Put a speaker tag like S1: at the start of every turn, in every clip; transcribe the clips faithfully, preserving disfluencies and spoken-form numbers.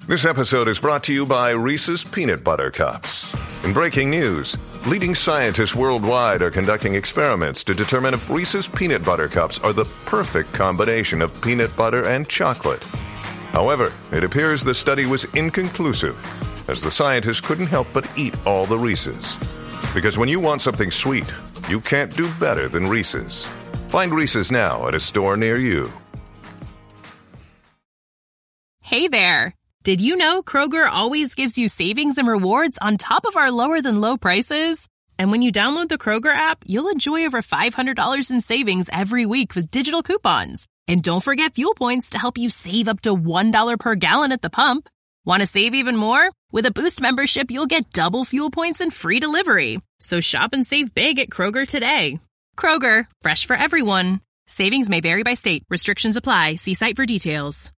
S1: This episode is brought to you by Reese's Peanut Butter Cups. In breaking news, leading scientists worldwide are conducting experiments to determine if Reese's Peanut Butter Cups are the perfect combination of peanut butter and chocolate. However, it appears the study was inconclusive, as the scientists couldn't help but eat all the Reese's. Because when you want something sweet, you can't do better than Reese's. Find Reese's now at a store near you.
S2: Hey there! Did you know Kroger always gives you savings and rewards on top of our lower-than-low prices? And when you download the Kroger app, you'll enjoy over five hundred dollars in savings every week with digital coupons. And don't forget fuel points to help you save up to one dollar per gallon at the pump. Want to save even more? With a Boost membership, you'll get double fuel points and free delivery. So shop and save big at Kroger today. Kroger, fresh for everyone. Savings may vary by state. Restrictions apply. See site for details.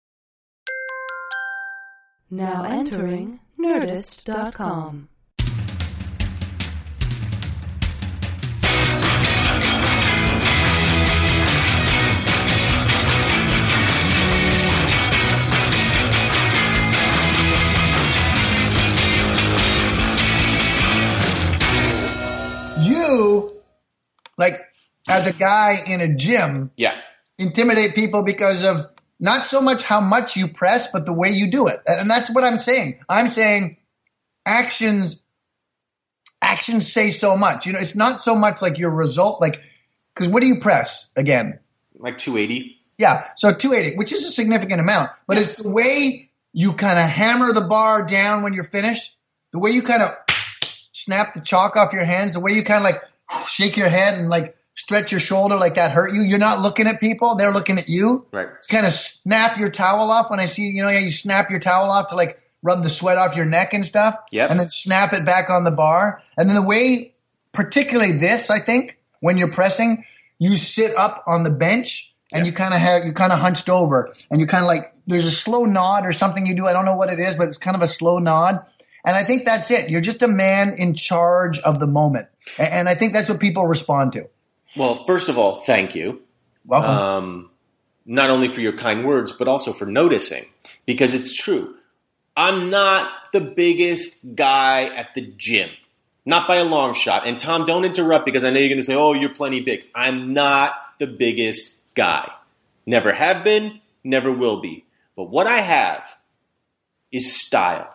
S3: Now entering Nerdist dot com.
S4: You, like, as a guy in a gym,
S5: yeah,
S4: intimidate people because of not so much how much you press, but the way you do it. And that's what I'm saying. I'm saying actions, actions say so much. You know, it's not so much like your result, like, because what do you press again?
S5: Like two eighty.
S4: Yeah, so two eighty, which is a significant amount. But yeah. It's the way you kind of hammer the bar down when you're finished, the way you kind of snap the chalk off your hands, the way you kind of like shake your head and like stretch your shoulder like that hurt you. You're not looking at people. They're looking at you.
S5: Right.
S4: Kind of snap your towel off when I see, you know, yeah, you snap your towel off to like rub the sweat off your neck and stuff.
S5: Yep.
S4: And then snap it back on the bar. And then the way, particularly this, I think, when you're pressing, you sit up on the bench and yep. you kind of have, you kind of hunched over and you kind of like, there's a slow nod or something you do. I don't know what it is, but it's kind of a slow nod. And I think that's it. You're just a man in charge of the moment. And I think that's what people respond to.
S5: Well, first of all, thank you.
S4: Welcome.
S5: Um, not only for your kind words, but also for noticing. Because it's true. I'm not the biggest guy at the gym. Not by a long shot. And Tom, don't interrupt because I know you're going to say, oh, you're plenty big. I'm not the biggest guy. Never have been, never will be. But what I have is style.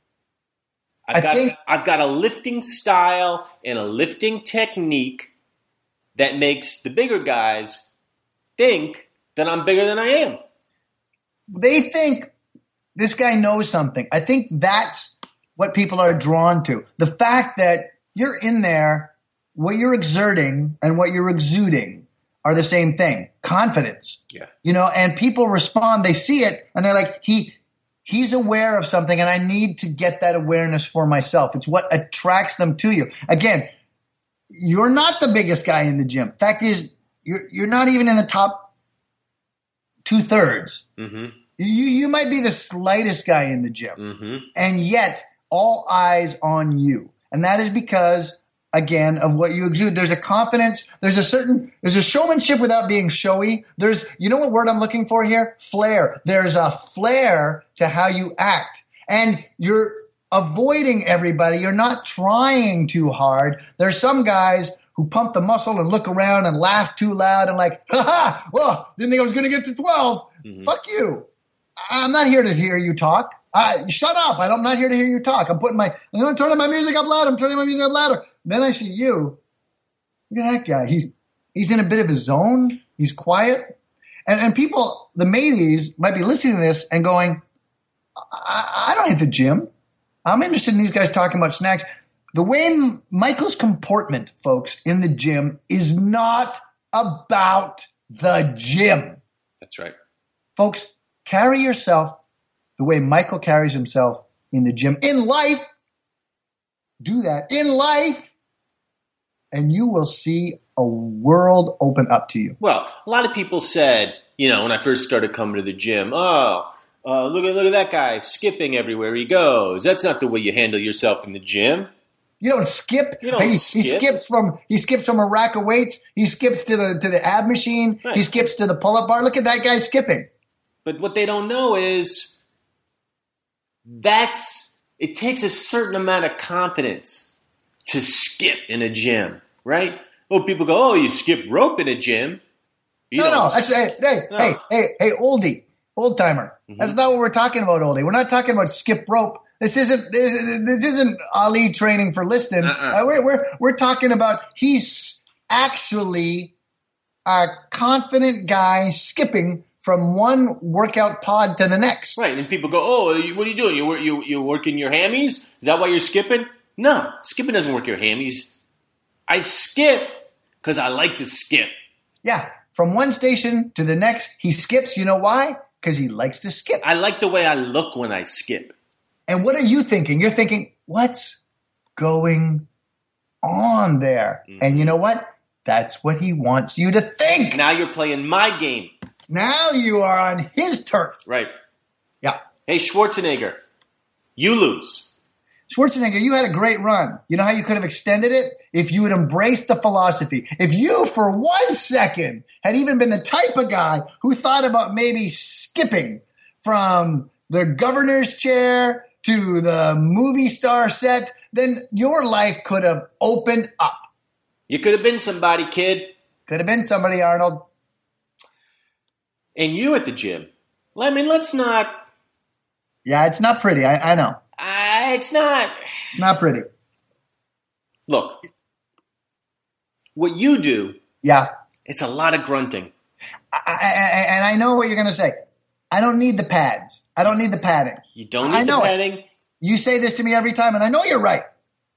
S5: I've
S4: I
S5: got,
S4: think
S5: I've got a lifting style and a lifting technique that makes the bigger guys think that I'm bigger than I am.
S4: They think this guy knows something. I think that's what people are drawn to. The fact that you're in there, what you're exerting and what you're exuding are the same thing. Confidence.
S5: Yeah.
S4: You know, and people respond, they see it, and they're like, he he's aware of something, and I need to get that awareness for myself. It's what attracts them to you. Again, you're not the biggest guy in the gym. Fact is, you're you're not even in the top two thirds.
S5: Mm-hmm.
S4: You you might be the slightest guy in the gym,
S5: mm-hmm.
S4: and yet all eyes on you, and that is because again of what you exude. There's a confidence. There's a certain. There's a showmanship without being showy. There's you know what word I'm looking for here? Flair. There's a flair to how you act, and you're avoiding everybody. You're not trying too hard. There's some guys who pump the muscle and look around and laugh too loud and like, ha ha, well, didn't think I was going to get to twelve. Mm-hmm. Fuck you. I'm not here to hear you talk. I, shut up. I'm not here to hear you talk. I'm putting my, I'm turning my music up loud. I'm turning my music up louder. Then I see you. Look at that guy. He's, he's in a bit of his zone. He's quiet. And, and people, the mateys might be listening to this and going, I, I don't hit the gym. I'm interested in these guys talking about snacks. The way Michael's comportment, folks, in the gym is not about the gym.
S5: That's right.
S4: Folks, carry yourself the way Michael carries himself in the gym. In life, do that. In life, and you will see a world open up to you.
S5: Well, a lot of people said, you know, when I first started coming to the gym, oh, Uh, look at look at that guy skipping everywhere he goes. That's not the way you handle yourself in the gym.
S4: You don't skip.
S5: You don't
S4: he,
S5: skip.
S4: he skips from he skips from a rack of weights. He skips to the to the ab machine.
S5: Right.
S4: He skips to the pull up bar. Look at that guy skipping.
S5: But what they don't know is That's, it takes a certain amount of confidence to skip in a gym, right? Oh, people go, oh, you skip rope in a gym. You
S4: no,
S5: don't
S4: no, that's, hey, hey,
S5: no.
S4: hey, hey, hey, oldie, old timer.
S5: Mhm.
S4: That's not what we're talking about, oldie. We're not talking about skip rope. This isn't this, this isn't Ali training for listing.
S5: Uh-uh.
S4: Uh, we're, we're we're talking about he's actually a confident guy skipping from one workout pod to the next.
S5: Right, and people go, oh, you, what are you doing? You, you, you working your hammies? Is that why you're skipping? No, skipping doesn't work your hammies. I skip because I like to skip.
S4: Yeah, from one station to the next, he skips. You know why? Because he likes to skip.
S5: I like the way I look when I skip.
S4: And what are you thinking? You're thinking, what's going on there? Mm-hmm. And you know what? That's what he wants you to think.
S5: Now you're playing my game.
S4: Now you are on his turf.
S5: Right.
S4: Yeah.
S5: Hey, Schwarzenegger, you lose.
S4: Schwarzenegger, you had a great run. You know how you could have extended it? If you had embraced the philosophy. If you, for one second, had even been the type of guy who thought about maybe skipping from the governor's chair to the movie star set, then your life could have opened up.
S5: You could have been somebody, kid.
S4: Could have been somebody, Arnold.
S5: And you at the gym. I mean, let's not...
S4: Yeah, it's not pretty. I, I know.
S5: Uh, it's not...
S4: It's not pretty.
S5: Look. What you do...
S4: Yeah.
S5: It's a lot of grunting.
S4: I, I, and I know what you're going to say. I don't need the pads. I don't need the padding.
S5: You don't need
S4: I know
S5: the padding?
S4: It. You say this to me every time, and I know you're right.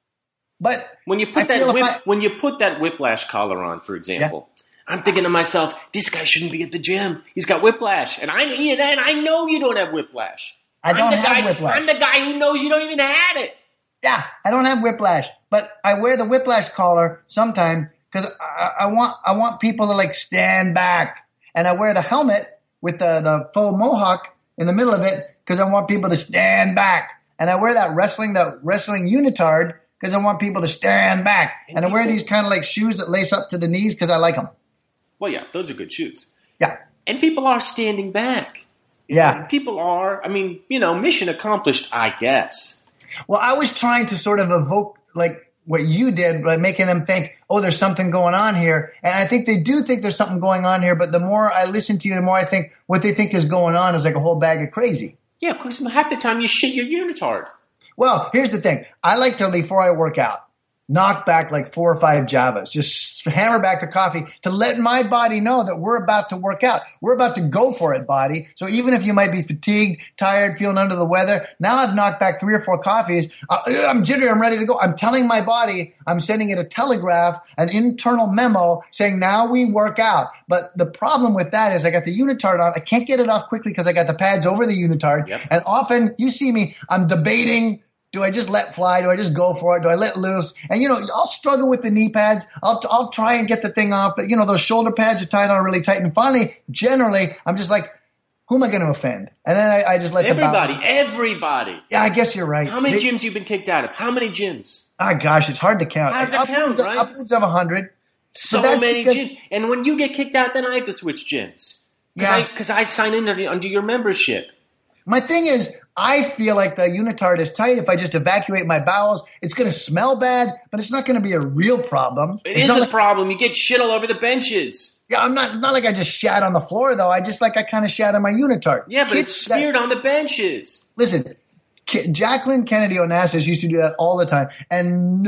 S4: But
S5: when you put
S4: I
S5: that whip,
S4: I,
S5: when you put that whiplash collar on, for example... Yeah. I'm thinking to myself, this guy shouldn't be at the gym. He's got whiplash. And I and I know you don't have whiplash.
S4: I don't
S5: I'm the
S4: have
S5: guy,
S4: whiplash.
S5: I'm the guy who knows you don't even have it.
S4: Yeah, I don't have whiplash. But I wear the whiplash collar sometimes because I, I want I want people to like stand back. And I wear the helmet with the, the faux mohawk in the middle of it because I want people to stand back. And I wear that wrestling, that wrestling unitard because I want people to stand back. And, and I wear these kind of like shoes that lace up to the knees because I like them.
S5: Well, yeah, those are good shoes.
S4: Yeah.
S5: And people are standing back.
S4: Yeah.
S5: People are, I mean, you know, mission accomplished, I guess.
S4: Well, I was trying to sort of evoke, like, what you did by making them think, oh, there's something going on here. And I think they do think there's something going on here, but the more I listen to you, the more I think what they think is going on is like a whole bag of crazy.
S5: Yeah, because half the time you shit your unitard.
S4: Well, here's the thing. I like to, before I work out, knock back like four or five Javas, just hammer back the coffee to let my body know that we're about to work out. We're about to go for it, body. So even if you might be fatigued, tired, feeling under the weather, now I've knocked back three or four coffees. I'm jittery. I'm ready to go. I'm telling my body, I'm sending it a telegraph, an internal memo saying now we work out. But the problem with that is I got the unitard on. I can't get it off quickly because I got the pads over the unitard. Yep. And often you see me, I'm debating, do I just let fly? Do I just go for it? Do I let loose? And, you know, I'll struggle with the knee pads. I'll I'll try and get the thing off. But, you know, those shoulder pads are tied on really tight. And finally, generally, I'm just like, who am I going to offend? And then I, I just let
S5: everybody,
S4: the
S5: everybody.
S4: Yeah, I guess you're right.
S5: How many
S4: they,
S5: gyms you been kicked out of? How many gyms?
S4: Ah, gosh, it's hard to count.
S5: Hard to
S4: upwards,
S5: count, right?
S4: Upwards of a hundred.
S5: So many because, gyms. And when you get kicked out, then I have to switch gyms. Cause
S4: yeah.
S5: Because I, I sign in under, under your membership.
S4: My thing is, I feel like the unitard is tight. If I just evacuate my bowels, it's going to smell bad, but it's not going to be a real problem.
S5: It
S4: it's
S5: is
S4: not
S5: a
S4: like,
S5: problem. You get shit all over the benches.
S4: Yeah, I'm not not like I just shat on the floor, though. I just like I kind of shat on my unitard.
S5: Yeah, but
S4: Kids,
S5: it's smeared
S4: that,
S5: on the benches.
S4: Listen, K- Jacqueline Kennedy Onassis used to do that all the time, and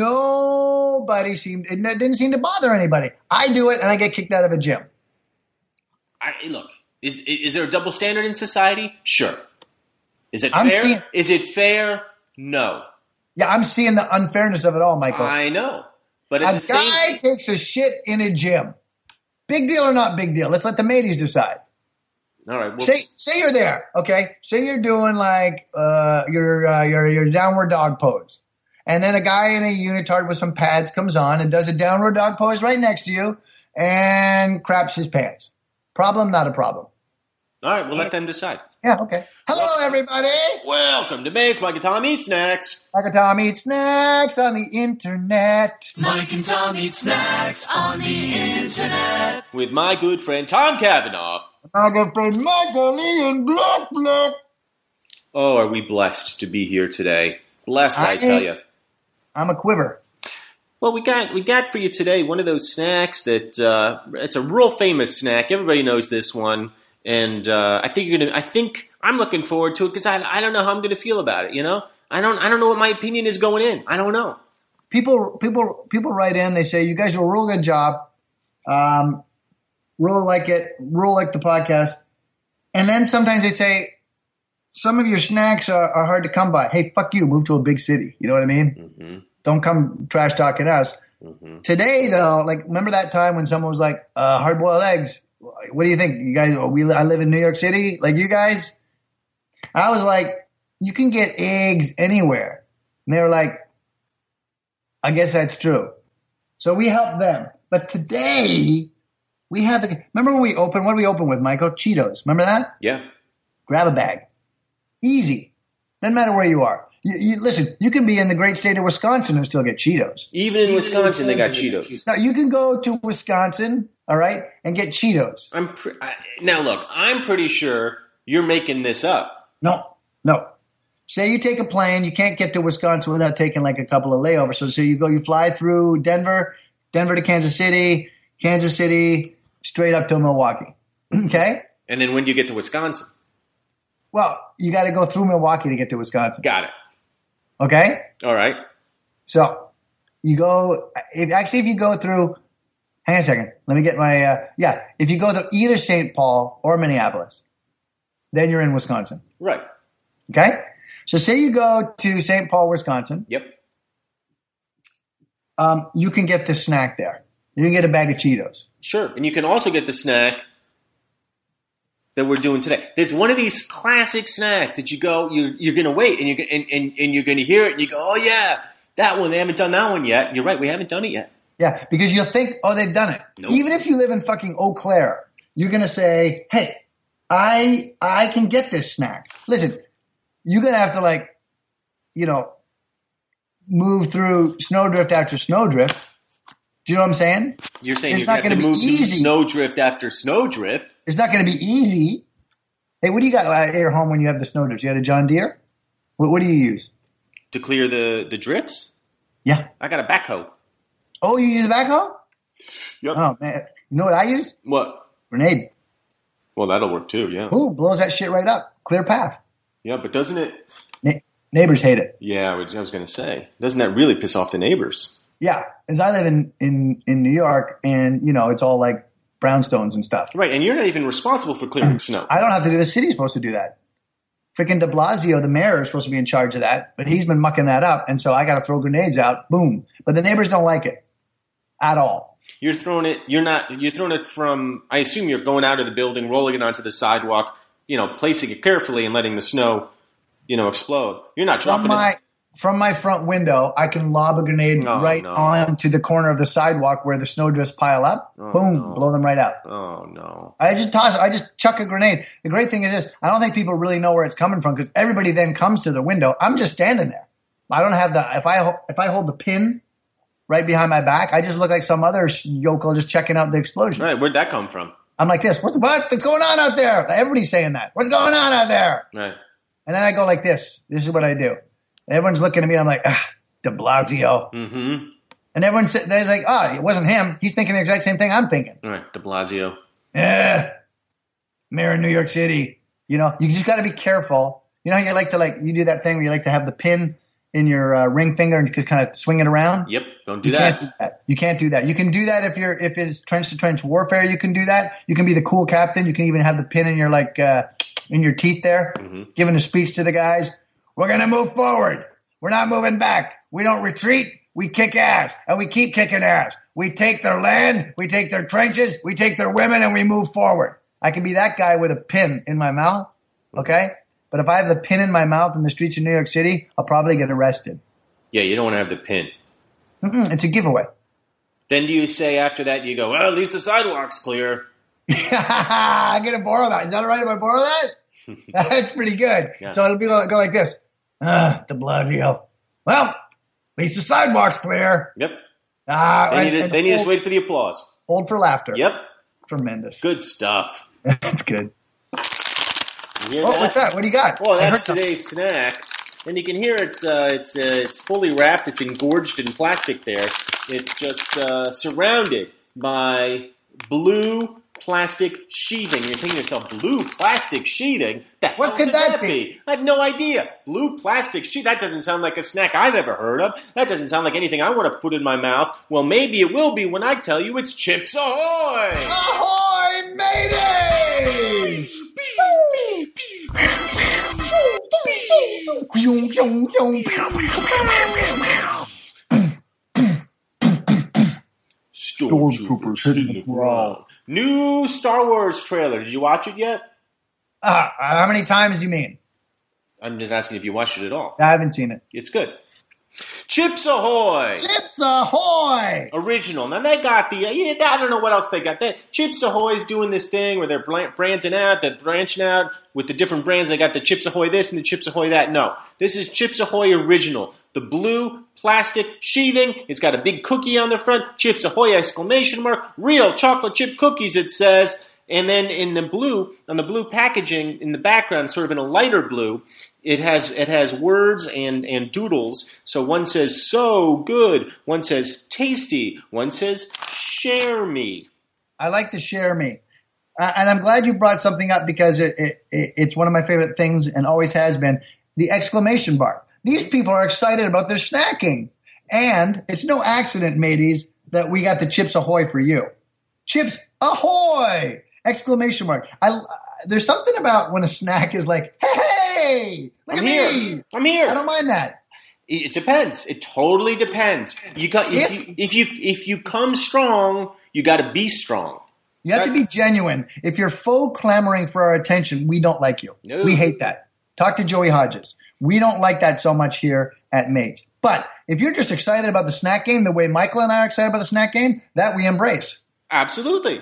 S4: nobody seemed, it didn't seem to bother anybody. I do it, and I get kicked out of a gym.
S5: I, look, is, is there a double standard in society? Sure. Is it
S4: I'm
S5: fair?
S4: Seeing,
S5: is it fair? No.
S4: Yeah, I'm seeing the unfairness of it all, Michael.
S5: I know. But
S4: a
S5: at the
S4: guy
S5: same...
S4: takes a shit in a gym. Big deal or not big deal? Let's let the mateys decide.
S5: All right. Well,
S4: say say you're there, okay? Say you're doing like uh, your uh, your your downward dog pose, and then a guy in a unitard with some pads comes on and does a downward dog pose right next to you and craps his pants. Problem? Not a problem.
S5: All right. We'll let them decide.
S4: Yeah. Okay. Hello, everybody.
S5: Welcome to Mates. Mike and Tom Eat Snacks.
S4: Mike and Tom Eat Snacks on the internet.
S6: Mike and Tom Eat Snacks on the internet.
S5: With my good friend Tom Cavanaugh.
S4: My good friend Michael Ian Black Black.
S5: Oh, are we blessed to be here today? Blessed, I, I tell you.
S4: I'm a quiver.
S5: Well, we got we got for you today one of those snacks that uh, it's a real famous snack. Everybody knows this one, and uh, I think you're gonna. I think I'm looking forward to it because I I don't know how I'm gonna feel about it. You know, I don't I don't know what my opinion is going in. I don't know.
S4: People people people write in. They say you guys do a real good job. Um, really like it. Really like the podcast. And then sometimes they say some of your snacks are, are hard to come by. Hey, fuck you. Move to a big city. You know what I mean? Mm-hmm. Don't come trash talking us. Mm-hmm. Today, though, like, remember that time when someone was like, uh, hard boiled eggs? What do you think? You guys, we, I live in New York City. Like, you guys? I was like, you can get eggs anywhere. And they were like, I guess that's true. So we helped them. But today, we have the, remember when we opened, what did we open with, Michael? Cheetos. Remember that?
S5: Yeah.
S4: Grab a bag. Easy. Doesn't matter where you are. You, you, listen, you can be in the great state of Wisconsin and still get Cheetos.
S5: Even in Wisconsin, they got Cheetos.
S4: Now, you can go to Wisconsin, all right, and get Cheetos.
S5: I'm pre- I, now, look, I'm pretty sure you're making this up.
S4: No, no. Say you take a plane, you can't get to Wisconsin without taking like a couple of layovers. So, so you go, you fly through Denver, Denver to Kansas City, Kansas City, straight up to Milwaukee. Okay?
S5: And then when do you get to Wisconsin?
S4: Well, you got to go through Milwaukee to get to Wisconsin.
S5: Got it.
S4: Okay?
S5: All right.
S4: So you go if, – actually, if you go through – hang on a second. Let me get my uh, – yeah. If you go to either Saint Paul or Minneapolis, then you're in Wisconsin.
S5: Right.
S4: Okay? So say you go to Saint Paul, Wisconsin.
S5: Yep.
S4: Um, you can get this snack there. You can get a bag of Cheetos.
S5: Sure. And you can also get the snack that we're doing today. It's one of these classic snacks that you go, you're, you're going to wait, and you're, and, and, and you're going to hear it, and you go, oh, yeah, that one. They haven't done that one yet. You're right. We haven't done it yet.
S4: Yeah, because you'll think, oh, they've done it.
S5: Nope.
S4: Even if you live in fucking Eau Claire, you're going to say, hey, I I can get this snack. Listen, you're going to have to, like, you know, move through snowdrift after snowdrift. Do you know what I'm saying?
S5: You're saying
S4: it's
S5: you're
S4: not
S5: going to
S4: be
S5: move
S4: easy.
S5: through snowdrift after snowdrift.
S4: It's not going to be easy. Hey, what do you got at your home when you have the snowdrifts? You got a John Deere? What, what do you use?
S5: To clear the, the drifts?
S4: Yeah.
S5: I got a backhoe.
S4: Oh, you use a backhoe?
S5: Yep.
S4: Oh, man. You know what I use?
S5: What?
S4: Grenade.
S5: Well, that'll work too, yeah.
S4: Ooh, blows that shit right up. Clear path.
S5: Yeah, but doesn't it?
S4: Na- neighbors hate it.
S5: Yeah, I was, I was going to say. Doesn't that really piss off the neighbors?
S4: Yeah, as I live in, in, in New York, and, you know, it's all like brownstones and stuff.
S5: Right, and you're not even responsible for clearing snow.
S4: I don't have to do the city's supposed to do that. Freaking de Blasio, the mayor, is supposed to be in charge of that, but he's been mucking that up, and so I got to throw grenades out. Boom. But the neighbors don't like it at all.
S5: You're throwing it, you're not, you're throwing it from, I assume you're going out of the building, rolling it onto the sidewalk, you know, placing it carefully and letting the snow, you know, explode. You're not
S4: From
S5: dropping
S4: my,
S5: it.
S4: From my front window, I can lob a grenade
S5: Oh,
S4: right
S5: no.
S4: onto the corner of the sidewalk where the snowdrifts pile up.
S5: Oh,
S4: Boom,
S5: no.
S4: blow them right out.
S5: Oh, no.
S4: I just toss, I just chuck a grenade. The great thing is this, I don't think people really know where it's coming from because everybody then comes to the window. I'm just standing there. I don't have the, if I, ho- if I hold the pin right behind my back, I just look like some other yokel just checking out the explosion.
S5: Right, where'd that come from?
S4: I'm like this, what's, what? What's going on out there? Everybody's saying that. What's going on out there?
S5: Right.
S4: And then I go like this. This is what I do. Everyone's looking at me. I'm like, ah, de Blasio.
S5: Mm-hmm.
S4: And everyone's they're like, oh, it wasn't him. He's thinking the exact same thing I'm thinking.
S5: All right, de Blasio.
S4: Yeah. Mayor of New York City. You know, you just got to be careful. You know how you like to like, you do that thing where you like to have the pin in your uh, ring finger and just kind of swing it around?
S5: Yep, don't do
S4: you
S5: that.
S4: Can't do that. You can't do that. You can do that if you're if it's trench to trench warfare. You can do that. You can be the cool captain. You can even have the pin in your like uh, in your teeth there, mm-hmm. giving a speech to the guys. We're gonna move forward. We're not moving back. We don't retreat. We kick ass, and we keep kicking ass. We take their land. We take their trenches. We take their women, and we move forward. I can be that guy with a pin in my mouth. Okay. But if I have the pin in my mouth in the streets of New York City, I'll probably get arrested.
S5: Yeah, you don't want to have the pin.
S4: Mm-mm, it's a giveaway.
S5: Then do you say after that, you go, well, at least the sidewalk's clear.
S4: I'm going to borrow that. Is that all right if I borrow that? That's pretty good. Yeah. So it'll be go like this. Ah, de Blasio. Well, at least the sidewalk's clear.
S5: Yep.
S4: Uh,
S5: then you,
S4: and,
S5: just,
S4: and
S5: then you
S4: hold,
S5: just wait for the applause.
S4: Hold for laughter.
S5: Yep.
S4: Tremendous.
S5: Good stuff.
S4: That's good.
S5: You hear
S4: Oh,
S5: that?
S4: what's that? What do you got?
S5: Well,
S4: I heard
S5: that's
S4: something.
S5: today's snack. And you can hear it's uh, it's uh, it's fully wrapped. It's engorged in plastic there. It's just uh, surrounded by blue plastic sheathing. You're thinking to yourself, blue plastic sheathing? The
S4: What
S5: hell
S4: could
S5: could
S4: that
S5: that be? I have no idea. Blue plastic sheathing? That doesn't sound like a snack I've ever heard of. That doesn't sound like anything I want to put in my mouth. Well, maybe it will be when I tell you it's Chips Ahoy!
S4: Ahoy, mateys!
S5: Stormtroopers hitting the ground. New Star Wars trailer. Did you watch it yet?
S4: Uh, how many times do you mean?
S5: I'm just asking if you watched it at all.
S4: I haven't seen it.
S5: It's good. Chips Ahoy!
S4: Chips Ahoy!
S5: Original. Now they got the, yeah, I don't know what else they got. They, Chips Ahoy's doing this thing where they're branching out, they're branching out with the different brands. They got the Chips Ahoy this and the Chips Ahoy that. No. This is Chips Ahoy Original. The blue plastic sheathing. It's got a big cookie on the front. Chips Ahoy exclamation mark. Real chocolate chip cookies, it says. And then in the blue, on the blue packaging in the background, sort of in a lighter blue, it has it has words and, and doodles. So one says, so good. One says, tasty. One says, share me.
S4: I like to share me. Uh, and I'm glad you brought something up because it, it, it, it's one of my favorite things and always has been, the exclamation bar. These people are excited about their snacking. And it's no accident, mateys, that we got the Chips Ahoy for you. Chips Ahoy! Exclamation mark. I, there's something about when a snack is like, hey, look
S5: I'm
S4: at
S5: here.
S4: me.
S5: I'm here.
S4: I don't mind that.
S5: It depends. It totally depends. You got if,
S4: If-
S5: you, if you if you come strong, you got to be strong.
S4: You have to be genuine. If you're faux clamoring for our attention, we don't like you.
S5: No.
S4: We hate that. Talk to Joey Hodges. We don't like that so much here at Mates. But if you're just excited about the snack game the way Michael and I are excited about the snack game, that we embrace.
S5: Absolutely.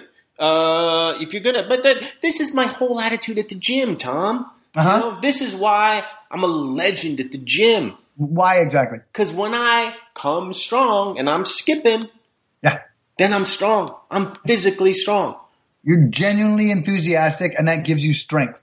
S5: Uh, if you're gonna, but that, this is my whole attitude at the gym, Tom.
S4: Uh-huh.
S5: You know, this is why I'm a legend at the gym.
S4: Why exactly?
S5: Because when I come strong and I'm skipping,
S4: Yeah.
S5: then I'm strong. I'm physically strong.
S4: You're genuinely enthusiastic, and that gives you strength.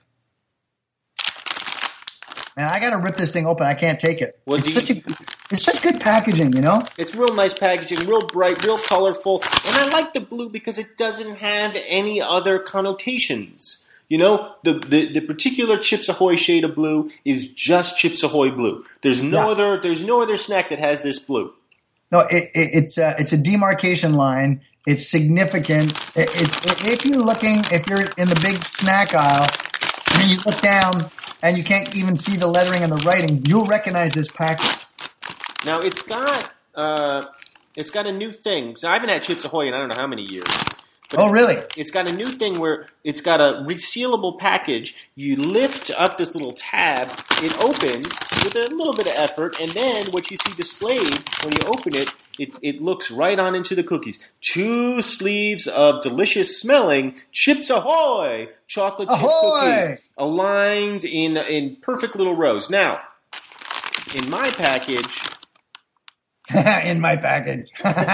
S4: Man, I got to rip this thing open. I can't take it.
S5: Well,
S4: it's,
S5: do
S4: such
S5: you-
S4: a, it's such good packaging, you know?
S5: It's real nice packaging, real bright, real colorful, and I like the blue because it doesn't have any other connotations. You know, the, the, the particular Chips Ahoy shade of blue is just Chips Ahoy blue. There's no
S4: Yeah.
S5: other. There's no other snack that has this blue.
S4: No, it, it, it's a, it's a demarcation line. It's significant. It, it's, if you're looking, if you're in the big snack aisle, and you look down and you can't even see the lettering and the writing, you'll recognize this package.
S5: Now it's got uh, it's got a new thing. So I haven't had Chips Ahoy in I don't know how many years. But
S4: Oh,
S5: it's-
S4: really?
S5: It's got a new thing where it's got a resealable package. You lift up this little tab, it opens with a little bit of effort, and then what you see displayed when you open it, it, it looks right on into the cookies. Two sleeves of delicious smelling Chips Ahoy chocolate chip
S4: Ahoy!
S5: cookies aligned in in perfect little rows. Now, in my package,
S4: In my package.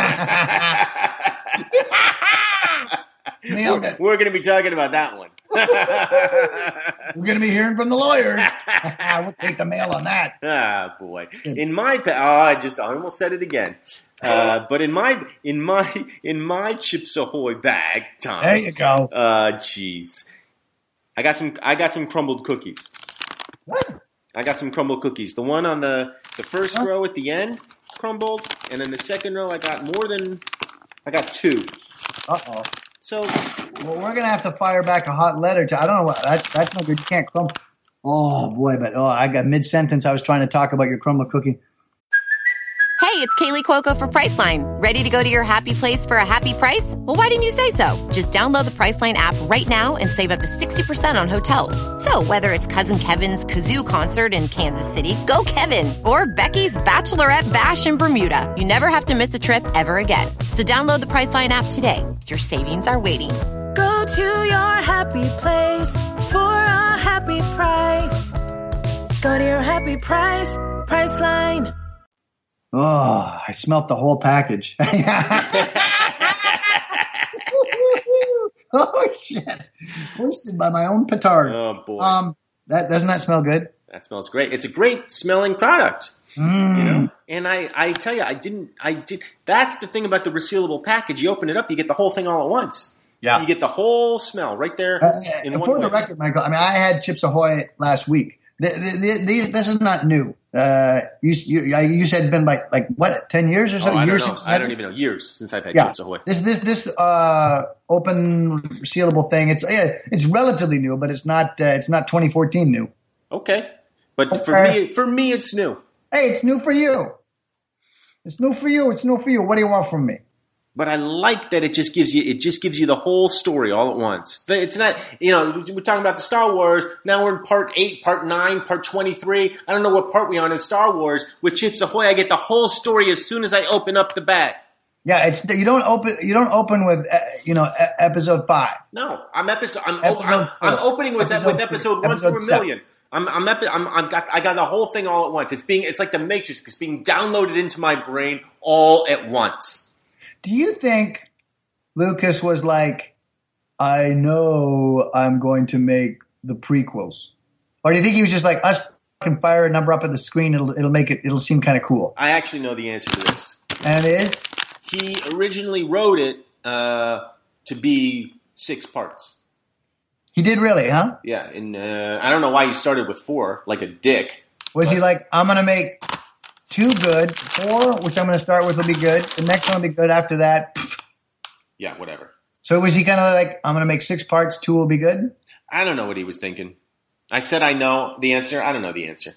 S4: Nailed it.
S5: we're going to be talking about that one.
S4: We're going to be hearing from the lawyers. We'll take the mail on that.
S5: Ah, boy. In my pa- oh, I just I almost said it again. Uh, but in my in my in my Chips Ahoy bag, Tom.
S4: There you go.
S5: Uh, jeez. I got some I got some crumbled cookies.
S4: What?
S5: I got some crumbled cookies. The one on the the first
S4: Huh?
S5: row at the end crumbled, and then the second row I got more than I got two.
S4: Uh-oh.
S5: So
S4: Well, we're going to have to fire back a hot letter to, I don't know what, that's that's no good. You can't crumble. Oh, boy, but oh, I got mid-sentence. I was trying to talk about your crumble cookie.
S7: Hey, it's Kaylee Cuoco for Priceline. Ready to go to your happy place for a happy price? Well, why didn't you say so? Just download the Priceline app right now and save up to sixty percent on hotels. So whether it's Cousin Kevin's Kazoo Concert in Kansas City, go Kevin, or Becky's Bachelorette Bash in Bermuda, you never have to miss a trip ever again. So download the Priceline app today. Your savings are waiting.
S6: Go to your happy place for a happy price. Go to your happy price, Priceline.
S4: Oh, I smelt the whole package. Oh, shit. Hoisted by my own petard.
S5: oh boy.
S4: Um, That doesn't that smell good?
S5: That smells great. It's a great smelling product.
S4: Mm.
S5: You know? And I, I tell you, I didn't, I did, that's the thing about the resealable package. You open it up, you get the whole thing all at once.
S4: Yeah.
S5: You get the whole smell right there.
S4: Uh,
S5: in
S4: for
S5: one
S4: the
S5: place.
S4: record, Michael, I mean, I had Chips Ahoy last week. The, the, the, the, this is not new. Uh, you, you, you said it's been like, like what, ten years or so?
S5: Oh, I,
S4: years
S5: don't know.
S4: since
S5: I don't even know. Years since I've had
S4: yeah.
S5: Chips Ahoy.
S4: This, this, this, uh, open sealable thing. It's, yeah, it's relatively new, but it's not, uh, it's not twenty fourteen new.
S5: Okay. But for
S4: Okay.
S5: me, for me, it's new.
S4: Hey, it's new for you. It's new for you. It's new for you. What do you want from me?
S5: But I like that it just gives you, it just gives you the whole story all at once. It's not, you know, we're talking about the Star Wars. Now we're in part eight, part nine, part twenty-three. I don't know what part we're on in Star Wars. With Chips Ahoy, I get the whole story as soon as I open up the bag.
S4: Yeah, it's you don't open you don't open with uh, you know uh, episode five.
S5: No, I'm episode. I'm,
S4: Episode
S5: I'm, I'm
S4: four.
S5: opening with
S4: Episode
S5: with episode
S4: three.
S5: one
S4: Episode
S5: through a million. I'm I'm, epi- I'm I'm got, I got the whole thing all at once. It's being it's like the Matrix. It's being downloaded into my brain all at once.
S4: Do you think Lucas was like, I know I'm going to make the prequels, or do you think he was just like, us can fire a number up at the screen, it'll it'll make it it'll seem kind of cool?
S5: I actually know the answer to this.
S4: And it is.
S5: He originally wrote it uh, to be six parts.
S4: He did really, huh?
S5: Yeah, and uh, I don't know why he started with four, like a dick.
S4: Was he like, I'm going to make two good, four, which I'm going to start with will be good. The next one will be good after that.
S5: Yeah, whatever.
S4: So was he kind of like, I'm going to make six parts, two will be good?
S5: I don't know what he was thinking. I said I know the answer. I don't know the answer.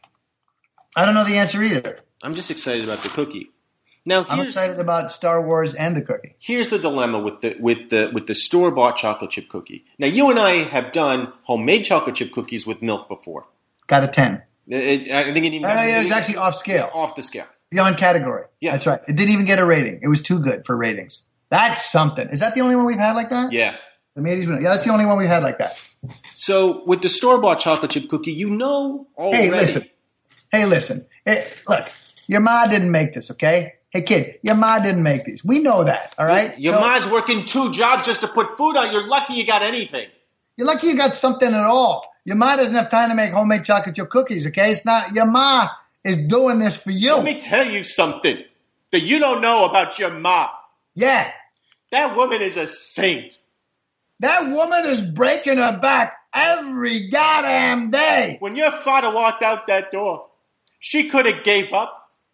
S4: I don't know the answer either.
S5: I'm just excited about the cookie. Now
S4: I'm
S5: here's,
S4: excited about Star Wars and the cookie.
S5: here's the dilemma with the with the with the store bought chocolate chip cookie. Now you and I have done homemade chocolate chip cookies with milk before.
S4: Got a ten.
S5: It, it, I think it even
S4: Oh, yeah, it was actually off scale.
S5: off the scale.
S4: Beyond category.
S5: Yeah.
S4: That's right. It didn't even get a rating. It was too good for ratings. That's something. Is that the only one we've had like that?
S5: Yeah.
S4: The Mateys one. Yeah, that's the only one we've had like that.
S5: So with the store bought chocolate chip cookie, you know already.
S4: Hey, listen. Hey, listen. Hey, look, your ma didn't make this, okay? Hey, kid, your ma didn't make these. We know that, all right?
S5: Your
S4: So,
S5: ma's working two jobs just to put food on. You're lucky you got anything.
S4: You're lucky you got something at all. Your ma doesn't have time to make homemade chocolate chip cookies, okay? It's not, your ma is doing this for you.
S5: Let me tell you something that you don't know about your ma.
S4: Yeah.
S5: That woman is a saint.
S4: That woman is breaking her back every goddamn day.
S5: When your father walked out that door, she could have gave up.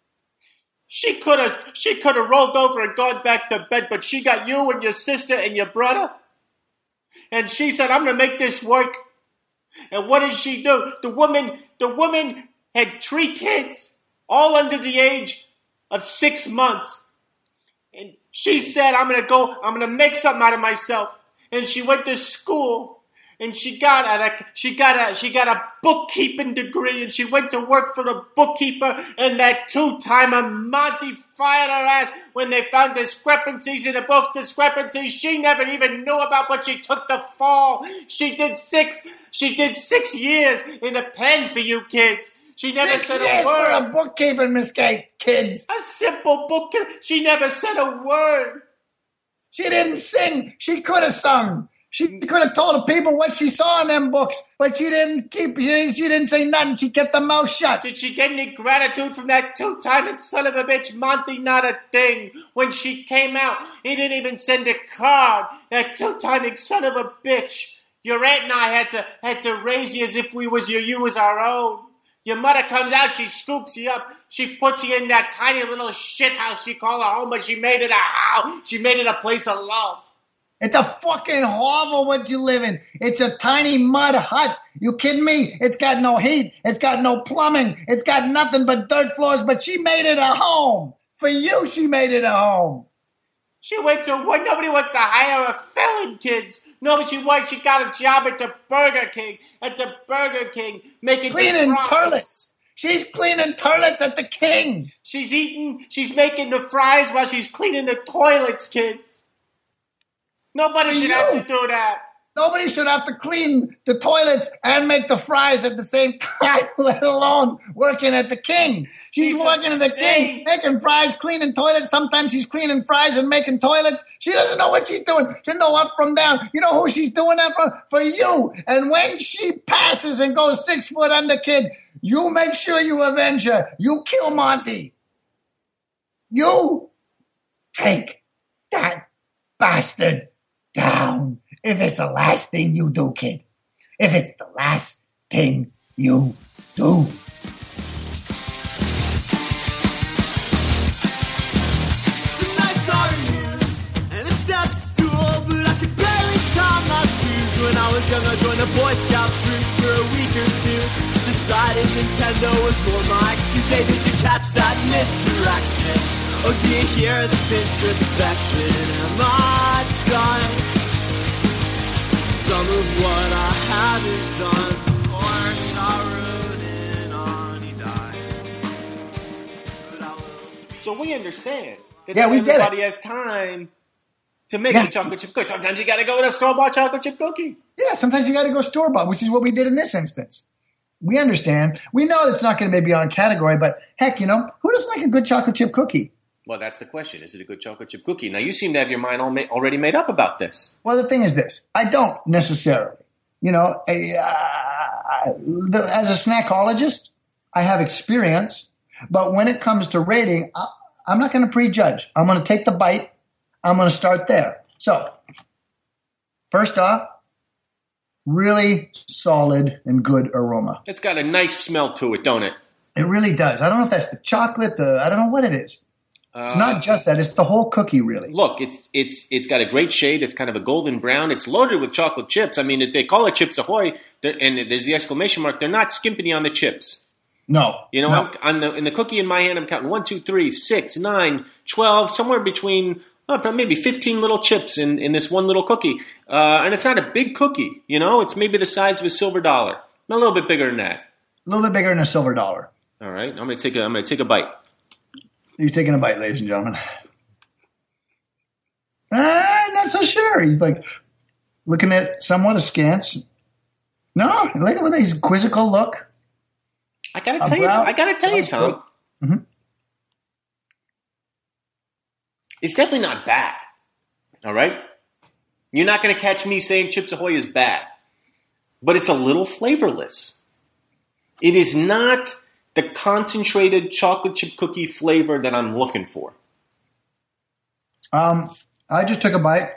S5: She could have she could have rolled over and gone back to bed, but she got you and your sister and your brother. And she said, I'm gonna make this work. And what did she do? The woman the woman had three kids, all under the age of six months. And she said, I'm gonna go, I'm gonna make something out of myself. And she went to school. And she got a she got a she got a bookkeeping degree, and she went to work for the bookkeeper. And that two-timer Monty fired her ass when they found discrepancies in the books. Discrepancies she never even knew about, but she took the fall. She did six. She did six years in the pen for you kids. She never
S4: Six
S5: said
S4: years
S5: a word.
S4: for a bookkeeping mistake, kids.
S5: A simple bookkeeper. She never said a word.
S4: She didn't sing. She could have sung. She could have told the people what she saw in them books, but she didn't keep. She didn't, she didn't say nothing. She kept her mouth shut.
S5: Did she get any gratitude from that two-timing son of a bitch, Monty? Not a thing. When she came out, he didn't even send a card. That two-timing son of a bitch. Your aunt and I had to had to raise you as if we was your you was our own. Your mother comes out, she scoops you up, she puts you in that tiny little shit house she called her home, but she made it a house. She made it a place of love.
S4: It's a fucking hovel what you live in. It's a tiny mud hut. You kidding me? It's got no heat. It's got no plumbing. It's got nothing but dirt floors, but she made it a home. For you, she made it a home.
S5: She went to what? Nobody wants to hire a felon, kids. Nobody she wants. She got a job at the Burger King. At the Burger King, making
S4: Cleaning
S5: the fries.
S4: toilets. She's cleaning toilets at the King.
S5: She's eating. She's making the fries while she's cleaning the toilets, kids. Nobody
S4: For
S5: should
S4: you.
S5: have to do that.
S4: Nobody should have to clean the toilets and make the fries at the same time, let alone working at the King. She's
S5: She's
S4: working at the King,
S5: insane.
S4: making fries, cleaning toilets. Sometimes she's cleaning fries and making toilets. She doesn't know what she's doing. She doesn't know up from down. You know who she's doing that for? For you. And when she passes and goes six foot under, kid, you make sure you avenge her. You kill Monty. You take that bastard down. If it's the last thing you do, kid. If it's the last thing you do.
S8: Some nights are amused and a step stool, but I could barely tie my shoes. When I was young, I joined the Boy Scout troop for a week or two. Decided Nintendo was more my excuse. Hey, did you catch that misdirection? Oh, do you hear this introspection? Am I done? Some of what I haven't done, or not ruining on he died.
S5: So we understand that
S4: Yeah, we get it.
S5: everybody has time to make
S4: Yeah.
S5: a chocolate chip cookie. Sometimes you got to go with a store-bought chocolate chip cookie.
S4: Yeah, sometimes you got to go store-bought, which is what we did in this instance. We understand. We know it's not going to maybe on category, but heck, you know, who doesn't like a good chocolate chip cookie?
S5: Well, that's the question. Is it a good chocolate chip cookie? Now, you seem to have your mind all ma- already made up about this.
S4: Well, the thing is this. I don't necessarily. You know, a, uh, the, as a snackologist, I have experience. But when it comes to rating, I, I'm not going to prejudge. I'm going to take the bite. I'm going to start there. So, first off, really solid and good aroma.
S5: It's got a nice smell to it, don't it?
S4: It really does. I don't know if that's the chocolate, the I don't know what it is. It's
S5: Uh,
S4: not just that. It's the whole cookie, really.
S5: Look, it's it's it's got a great shade. It's kind of a golden brown. It's loaded with chocolate chips. I mean, they call it Chips Ahoy, they're- and there's the exclamation mark. They're not skimpy on the chips.
S4: No.
S5: You know,
S4: no.
S5: I'm, on the in the cookie in my hand, I'm counting one, two, three, six, nine, twelve, somewhere between oh, probably maybe fifteen little chips in, in this one little cookie. Uh, and it's not a big cookie. You know, it's maybe the size of a silver dollar, a little bit bigger than that.
S4: A little bit bigger than a silver dollar.
S5: All right, I'm gonna take a I'm gonna take a bite.
S4: You're taking a bite, ladies and gentlemen. I'm not so sure. He's like looking at somewhat askance. No, look at with his quizzical look.
S5: I gotta
S4: A
S5: tell you,
S4: brown-
S5: I gotta tell you,
S4: brown
S5: Tom.
S4: Mhm.
S5: It's definitely not bad. All right, you're not gonna catch me saying Chips Ahoy is bad, but it's a little flavorless. It is not the concentrated chocolate chip cookie flavor that I'm looking for.
S4: Um, I just took a bite.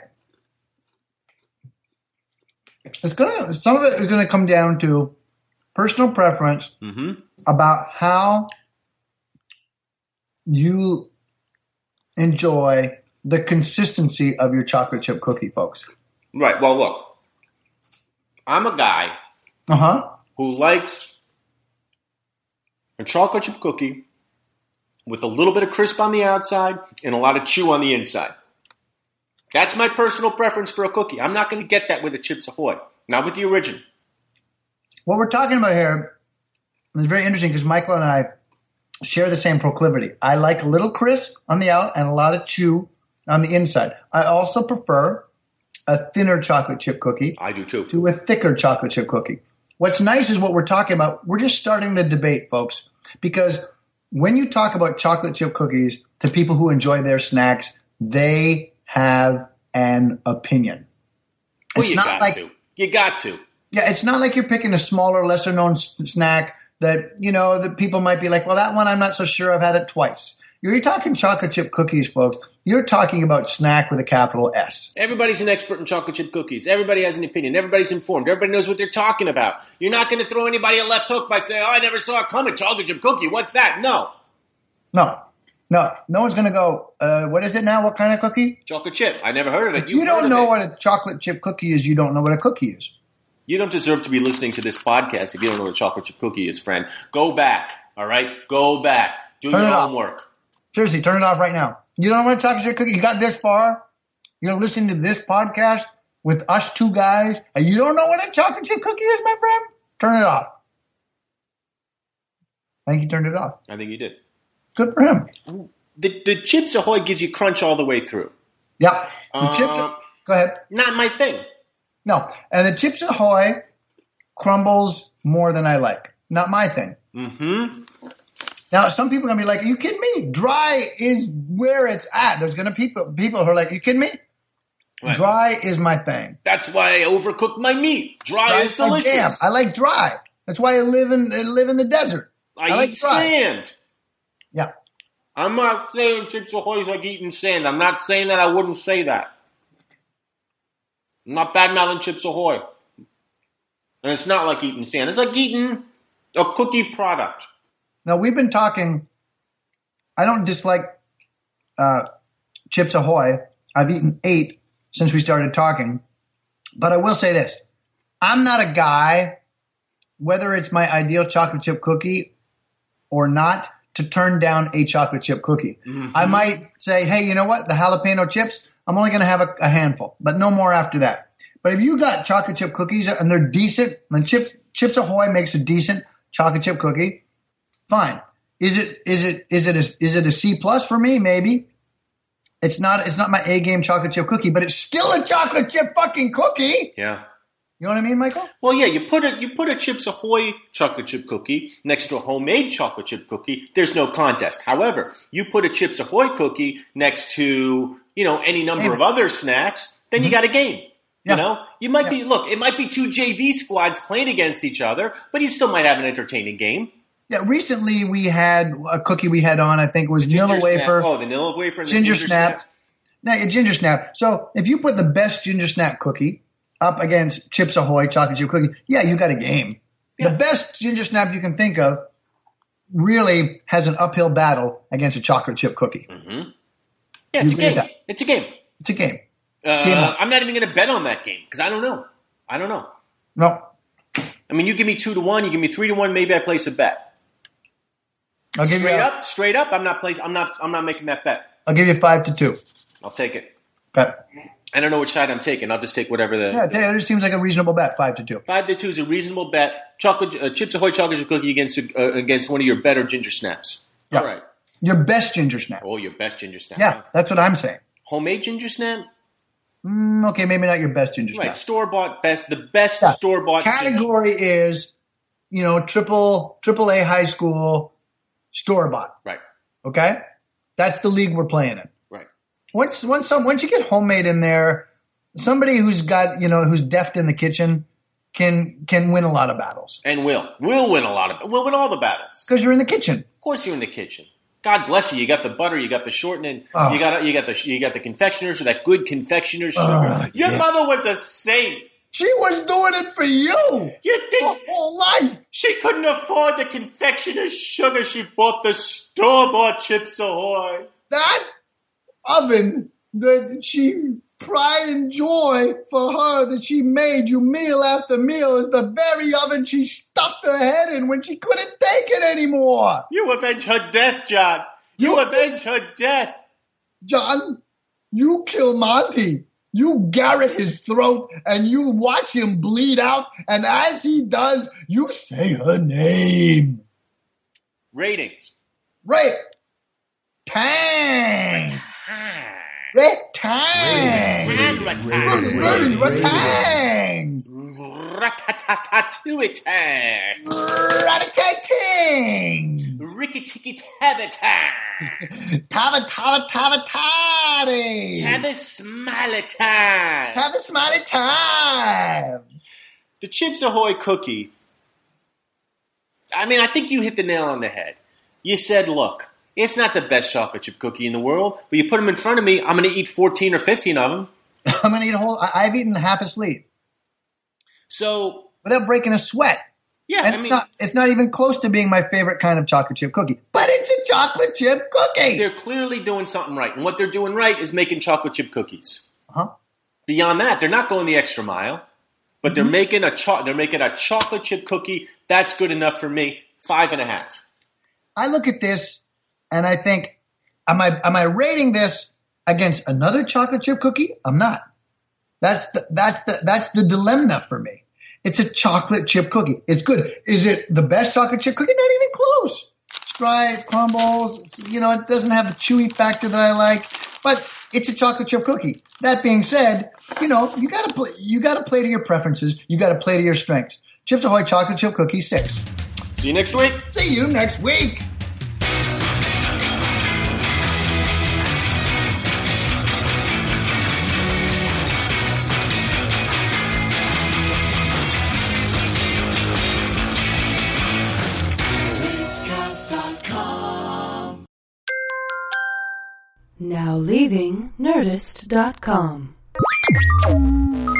S4: It's gonna. Some of it is gonna come down to personal preference
S5: Mm-hmm.
S4: about how you enjoy the consistency of your chocolate chip cookie, folks.
S5: Right. Well, look, I'm a guy
S4: Uh huh.
S5: who likes a chocolate chip cookie with a little bit of crisp on the outside and a lot of chew on the inside. That's my personal preference for a cookie. I'm not going to get that with a Chips Ahoy. Not with the original.
S4: What we're talking about here is very interesting because Michael and I share the same proclivity. I like a little crisp on the out and a lot of chew on the inside. I also prefer a thinner chocolate chip cookie
S5: I do too.
S4: to a thicker chocolate chip cookie. What's nice is what we're talking about. We're just starting the debate, folks, because when you talk about chocolate chip cookies to people who enjoy their snacks, they have an opinion.
S5: Well,
S4: It's
S5: you
S4: not
S5: got
S4: like
S5: to. You got to.
S4: yeah, it's not like you're picking a smaller, lesser known s- snack that, you know, that people might be like, well, that one I'm not so sure, I've had it twice. You're talking chocolate chip cookies, folks. You're talking about snack with a capital S.
S5: Everybody's an expert in chocolate chip cookies. Everybody has an opinion. Everybody's informed. Everybody knows what they're talking about. You're not going to throw anybody a left hook by saying, oh, I never saw it coming. Chocolate chip cookie. What's that? No.
S4: No, no, no one's going to go, uh, what is it now? What kind of cookie?
S5: Chocolate chip. I never heard of it.
S4: If you
S5: You've
S4: don't
S5: heard
S4: know
S5: of it.
S4: what a chocolate chip cookie is, you don't know what a cookie is.
S5: You don't deserve to be listening to this podcast if you don't know what a chocolate chip cookie is, friend. Go back, all right? Go back. Do
S4: Turn
S5: your
S4: it off.
S5: homework.
S4: Seriously, turn it off right now. You don't know what a chocolate chip cookie? You got this far? You're listening to this podcast with us two guys, and you don't know what a chocolate chip cookie is, my friend? Turn it off. I think you turned it off.
S5: I think you did.
S4: Good for him.
S5: The, the Chips Ahoy gives you crunch all the way through.
S4: Yeah. The
S5: Uh,
S4: chips. Go ahead.
S5: Not my thing.
S4: No. And the Chips Ahoy crumbles more than I like. Not my thing.
S5: Mm-hmm.
S4: Now, some people are going to be like, are you kidding me? Dry is where it's at. There's going to be people, people who are like, are you kidding me?
S5: Right.
S4: Dry is my thing.
S5: That's why I overcook my meat. Dry, dry is delicious.
S4: Damn, I like dry. That's why I live in I live in the desert.
S5: I,
S4: I like
S5: eat
S4: dry.
S5: sand.
S4: Yeah.
S5: I'm not saying Chips Ahoy is like eating sand. I'm not saying that. I wouldn't say that. I'm not bad-mouthing Chips Ahoy. And it's not like eating sand. It's like eating a cookie product.
S4: Now, we've been talking, I don't dislike uh, Chips Ahoy. I've eaten eight since we started talking. But I will say this. I'm not a guy, whether it's my ideal chocolate chip cookie or not, to turn down a chocolate chip cookie. Mm-hmm. I might say, hey, you know what? The jalapeno chips, I'm only going to have a, a handful, but no more after that. But if you got chocolate chip cookies and they're decent, and Chips, Chips Ahoy makes a decent chocolate chip cookie, fine. Is it is it is it a, is it a C plus for me? Maybe. It's not it's not my A game chocolate chip cookie, but it's still a chocolate chip fucking cookie.
S5: Yeah.
S4: You know what I mean, Michael?
S5: Well, yeah. You put a you put a Chips Ahoy chocolate chip cookie next to a homemade chocolate chip cookie. There's no contest. However, you put a Chips Ahoy cookie next to you know any number Maybe. of other snacks, then mm-hmm. you got a game. You yeah. know, you might yeah. be, look, it might be two J V squads playing against each other, but you still might have an entertaining game.
S4: Yeah, recently we had a cookie we had on, I think it was
S5: ginger
S4: Nilla Wafer.
S5: Oh, the Nilla Wafer and the
S4: Ginger,
S5: ginger
S4: Snap.
S5: snap.
S4: Now, yeah, Ginger Snap. So if you put the best Ginger Snap cookie up against Chips Ahoy chocolate chip cookie, yeah, you got a game. Yeah. The best Ginger Snap you can think of really has an uphill battle against a chocolate chip cookie.
S5: Mm-hmm. Yeah, it's
S4: you
S5: a game. It's a game.
S4: It's a game.
S5: Uh, I'm not even going to bet on that game because I don't know. I don't know.
S4: No.
S5: I mean, you give me two to one, you give me three to one. Maybe I place a bet.
S4: I'll give
S5: straight
S4: you a,
S5: up, straight up. I'm not place. I'm not. I'm not making that bet.
S4: I'll give you five to two.
S5: I'll take it.
S4: Okay.
S5: I don't know which side I'm taking. I'll just take whatever the.
S4: Yeah, it seems like a reasonable bet. Five to two.
S5: Five to two is a reasonable bet. Chocolate uh, Chips Ahoy chocolate chip cookie against uh, against one of your better ginger snaps.
S4: Yeah.
S5: All right.
S4: Your best ginger snap.
S5: Oh, your best ginger snap.
S4: Yeah, that's what I'm saying.
S5: Homemade ginger snap.
S4: Mm, okay, maybe not your best ginger snap.
S5: Right, store bought best. The best
S4: yeah.
S5: store bought
S4: category ginger. is, you know, triple triple A high school store bought.
S5: Right.
S4: Okay, that's the league we're playing in.
S5: Right.
S4: Once once some once you get homemade in there, somebody who's got you know who's deft in the kitchen can can win a lot of battles.
S5: And will will win a lot of will win all the battles
S4: because you're in the kitchen.
S5: Of course, you're in the kitchen. God bless you. You got the butter. You got the shortening.
S4: Oh.
S5: You got you got the you got the confectioners or that good confectioner's sugar.
S4: Oh,
S5: Your
S4: yeah.
S5: mother was a saint.
S4: She was doing it for you.
S5: You think
S4: the whole life?
S5: She couldn't afford the confectioner's sugar. She bought the store bought Chips Ahoy.
S4: That oven that she pride and joy for her that she made you meal after meal is the very oven she stuffed her head in when she couldn't take it anymore.
S5: You avenge her death, John. You, you avenge her death.
S4: John, you kill Monty. You garrot his throat and you watch him bleed out. And as he does, you say her name.
S5: Ratings.
S4: Rate. Tang. Ratang.
S5: Ratang.
S4: Ratangs.
S5: Ratatatatouitang.
S4: Ratatatings.
S5: Ricky-tiki-tabatang.
S4: Tava-tava-tava-tati.
S5: Tava-smiley-time.
S4: Tava-smiley-time.
S5: The Chips Ahoy cookie, I mean, I think you hit the nail on the head. You said, look, it's not the best chocolate chip cookie in the world, but you put them in front of me, I'm going to eat fourteen or fifteen of them.
S4: I'm going to eat a whole, I, I've eaten half a sleeve.
S5: So.
S4: Without breaking a sweat.
S5: Yeah,
S4: and
S5: I
S4: it's
S5: mean.
S4: Not, it's not even close to being my favorite kind of chocolate chip cookie. But it's a chocolate chip cookie.
S5: They're clearly doing something right. And what they're doing right is making chocolate chip cookies.
S4: Uh-huh.
S5: Beyond that, they're not going the extra mile. But they're mm-hmm. making a cho- they're making a chocolate chip cookie. That's good enough for me. Five and a half.
S4: I look at this and I think, am I am I rating this against another chocolate chip cookie? I'm not. That's the that's the that's the dilemma for me. It's a chocolate chip cookie. It's good. Is it the best chocolate chip cookie? Not even close. It's dry, it crumbles. It's, you know, it doesn't have the chewy factor that I like. But it's a chocolate chip cookie. That being said, you know, you gotta play, you gotta play to your preferences. You gotta play to your strengths. Chips Ahoy Chocolate Chip Cookie six.
S5: See you next week.
S4: See you next week.
S3: Now leaving Nerdist dot com.